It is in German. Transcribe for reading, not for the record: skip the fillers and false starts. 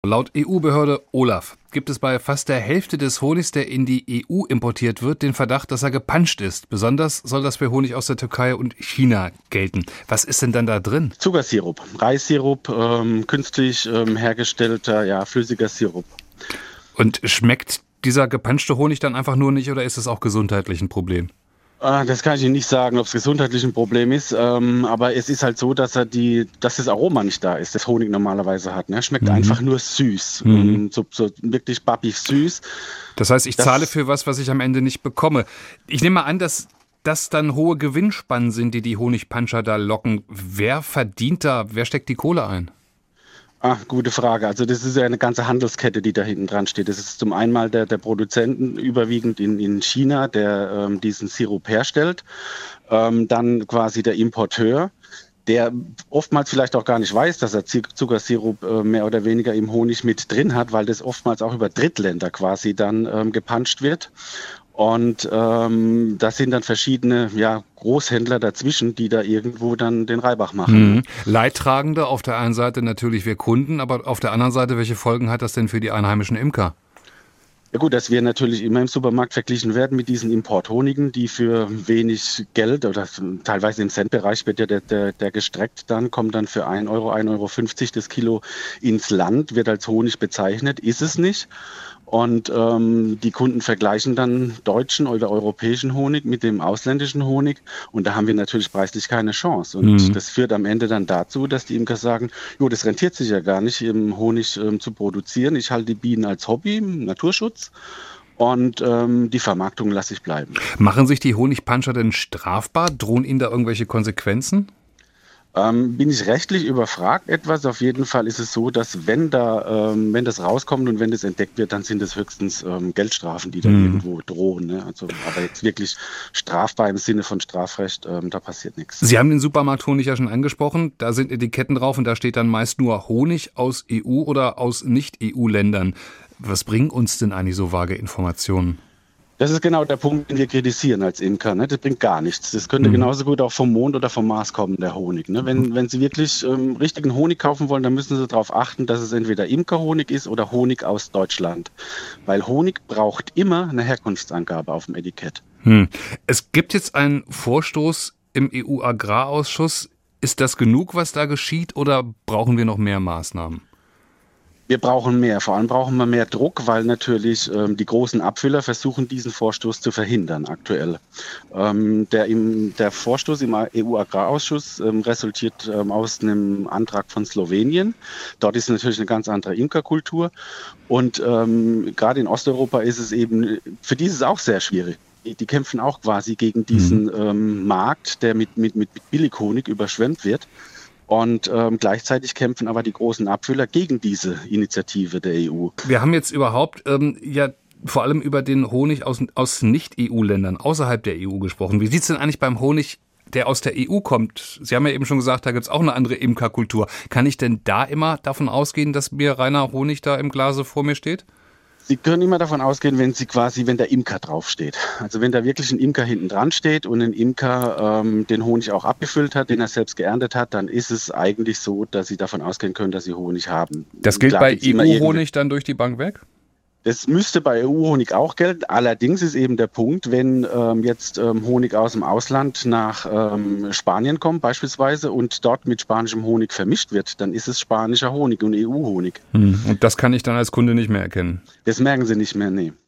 Laut EU-Behörde OLAF gibt es bei fast der Hälfte des Honigs, der in die EU importiert wird, den Verdacht, dass er gepanscht ist. Besonders soll das für Honig aus der Türkei und China gelten. Was ist denn dann da drin? Zuckersirup, Reissirup, künstlich hergestellter, flüssiger Sirup. Und schmeckt dieser gepanschte Honig dann einfach nur nicht oder ist es auch gesundheitlich ein Problem? Das kann ich Ihnen nicht sagen, ob es gesundheitlich ein Problem ist, aber es ist halt so, dass das Aroma nicht da ist, das Honig normalerweise hat. Ne? Schmeckt einfach nur süß, so wirklich babbig süß. Das heißt, ich zahle für was ich am Ende nicht bekomme. Ich nehme mal an, dass das dann hohe Gewinnspannen sind, die Honigpanscher da locken. Wer verdient da? Wer steckt die Kohle ein? Gute Frage. Also das ist ja eine ganze Handelskette, die da hinten dran steht. Das ist zum einen mal der Produzenten, überwiegend in China, der diesen Sirup herstellt. Dann quasi der Importeur, der oftmals vielleicht auch gar nicht weiß, dass er Zuckersirup mehr oder weniger im Honig mit drin hat, weil das oftmals auch über Drittländer quasi dann gepanscht wird. Und das sind dann verschiedene Großhändler dazwischen, die da irgendwo dann den Reibach machen. Leidtragende auf der einen Seite natürlich wir Kunden, aber auf der anderen Seite, welche Folgen hat das denn für die einheimischen Imker? Ja gut, dass wir natürlich immer im Supermarkt verglichen werden mit diesen Importhonigen, die für wenig Geld oder teilweise im Centbereich wird ja der gestreckt dann, kommt dann für 1 Euro, 1,50 Euro das Kilo ins Land, wird als Honig bezeichnet, ist es nicht. Und die Kunden vergleichen dann deutschen oder europäischen Honig mit dem ausländischen Honig. Und da haben wir natürlich preislich keine Chance. Und das führt am Ende dann dazu, dass die Imker sagen, das rentiert sich ja gar nicht, Honig zu produzieren. Ich halte die Bienen als Hobby, Naturschutz. Und die Vermarktung lasse ich bleiben. Machen sich die Honigpanscher denn strafbar? Drohen ihnen da irgendwelche Konsequenzen? Bin ich rechtlich überfragt etwas. Auf jeden Fall ist es so, dass wenn das rauskommt und wenn das entdeckt wird, dann sind es höchstens Geldstrafen, die dann irgendwo drohen. Ne? Also, aber jetzt wirklich strafbar im Sinne von Strafrecht, da passiert nichts. Sie haben den Supermarkthonig ja schon angesprochen. Da sind Etiketten drauf und da steht dann meist nur Honig aus EU oder aus Nicht-EU-Ländern. Was bringen uns denn eigentlich so vage Informationen? Das ist genau der Punkt, den wir kritisieren als Imker. Ne? Das bringt gar nichts. Das könnte genauso gut auch vom Mond oder vom Mars kommen, der Honig. Ne? Wenn Sie wirklich richtigen Honig kaufen wollen, dann müssen Sie darauf achten, dass es entweder Imkerhonig ist oder Honig aus Deutschland. Weil Honig braucht immer eine Herkunftsangabe auf dem Etikett. Es gibt jetzt einen Vorstoß im EU-Agrarausschuss. Ist das genug, was da geschieht, oder brauchen wir noch mehr Maßnahmen? Wir brauchen mehr. Vor allem brauchen wir mehr Druck, weil natürlich die großen Abfüller versuchen, diesen Vorstoß zu verhindern aktuell. Der Vorstoß im EU-Agrarausschuss resultiert aus einem Antrag von Slowenien. Dort ist natürlich eine ganz andere Imkerkultur. Und gerade in Osteuropa ist es eben, für die ist es auch sehr schwierig. Die kämpfen auch quasi gegen diesen Markt, der mit Billighonig überschwemmt wird. Und gleichzeitig kämpfen aber die großen Abfüller gegen diese Initiative der EU. Wir haben jetzt überhaupt vor allem über den Honig aus Nicht-EU-Ländern, außerhalb der EU gesprochen. Wie sieht es denn eigentlich beim Honig, der aus der EU kommt? Sie haben ja eben schon gesagt, da gibt es auch eine andere Imkerkultur. Kann ich denn da immer davon ausgehen, dass mir reiner Honig da im Glase vor mir steht? Sie können immer davon ausgehen, wenn der Imker draufsteht. Also wenn da wirklich ein Imker hinten dran steht und ein Imker den Honig auch abgefüllt hat, den er selbst geerntet hat, dann ist es eigentlich so, dass Sie davon ausgehen können, dass Sie Honig haben. Das gilt bei EU-Honig dann durch die Bank weg? Das müsste bei EU-Honig auch gelten. Allerdings ist eben der Punkt, wenn jetzt Honig aus dem Ausland nach Spanien kommt beispielsweise und dort mit spanischem Honig vermischt wird, dann ist es spanischer Honig und EU-Honig. Und das kann ich dann als Kunde nicht mehr erkennen? Das merken Sie nicht mehr, nee.